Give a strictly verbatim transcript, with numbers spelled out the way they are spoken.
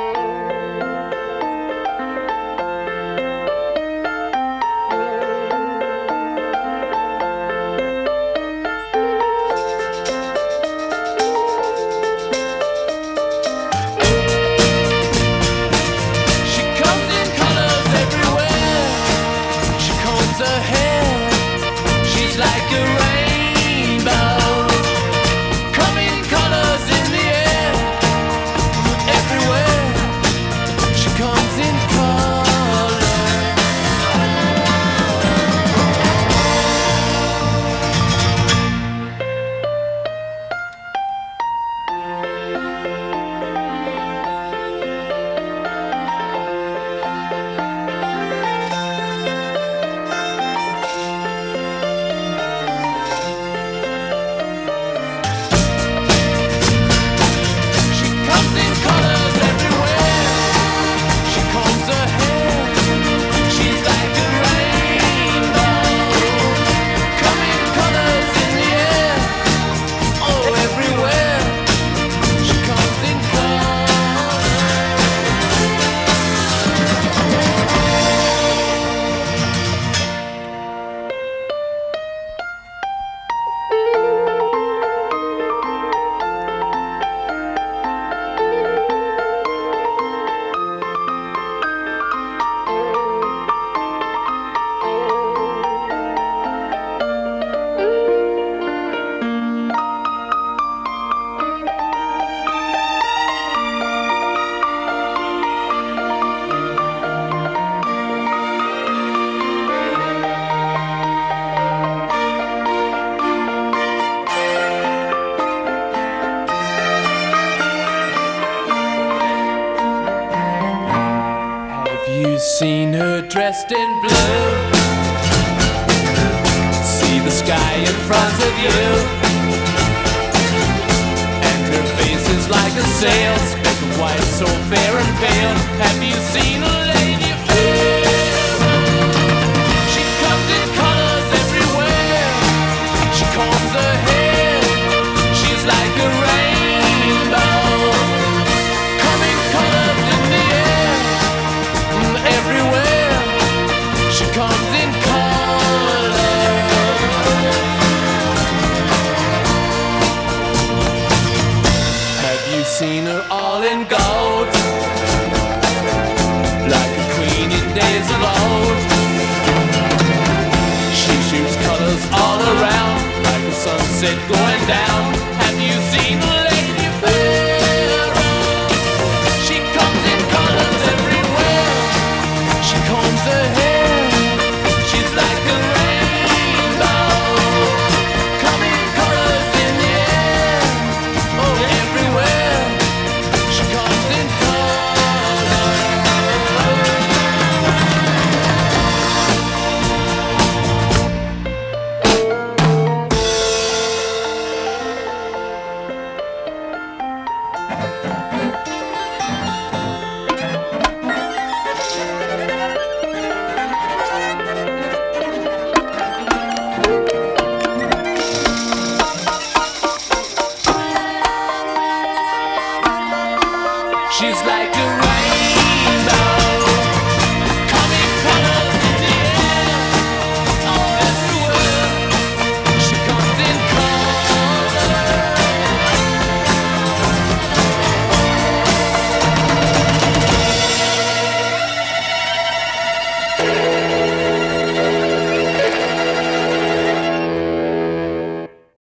Seen her dressed in blue. See the sky in front of you, and her face is like a sail, speck of white, so fair and pale. Have you seen a lady fair? She comes in colors everywhere. She combs her hair. She's like a rainbow, coming colors in the air. Everywhere she comes in color. Have you seen her all in gold, like a queen in days of old? She shoots colors all around, like a sunset going down. Have you seen a lady fair? She comes in colors everywhere. She combs her hair. She's like a rainbow, coming colors in the air. Oh, everywhere she comes in she's like a rain.